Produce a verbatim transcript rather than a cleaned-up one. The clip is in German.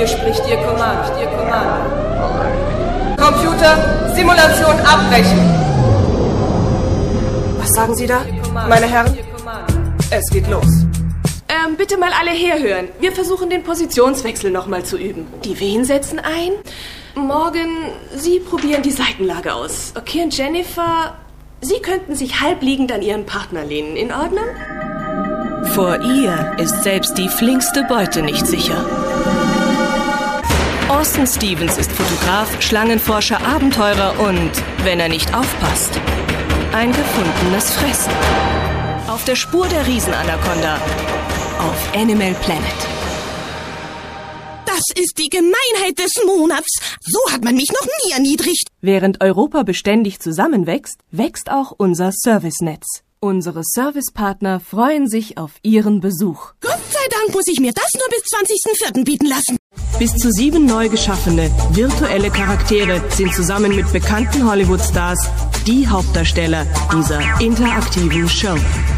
Hier spricht Ihr Command, Ihr Command. Computer, Simulation abbrechen. Was sagen Sie da, meine Herren? Es geht los. Ähm, bitte mal alle herhören. Wir versuchen den Positionswechsel nochmal zu üben. Die Wehen setzen ein. Morgen, Sie probieren die Seitenlage aus. Okay, und Jennifer, Sie könnten sich halbliegend an Ihren Partner lehnen. In Ordnung? Vor ihr ist selbst die flinkste Beute nicht sicher. Austin Stevens ist Fotograf, Schlangenforscher, Abenteurer und, wenn er nicht aufpasst, ein gefundenes Fressen. Auf der Spur der Riesenanaconda auf Animal Planet. Das ist die Gemeinheit des Monats. So hat man mich noch nie erniedrigt. Während Europa beständig zusammenwächst, wächst auch unser Servicenetz. Unsere Servicepartner freuen sich auf Ihren Besuch. Gott sei Dank muss ich mir das nur bis zwanzigsten vierten bieten lassen. Bis zu sieben neu geschaffene, virtuelle Charaktere sind zusammen mit bekannten Hollywood-Stars die Hauptdarsteller dieser interaktiven Show.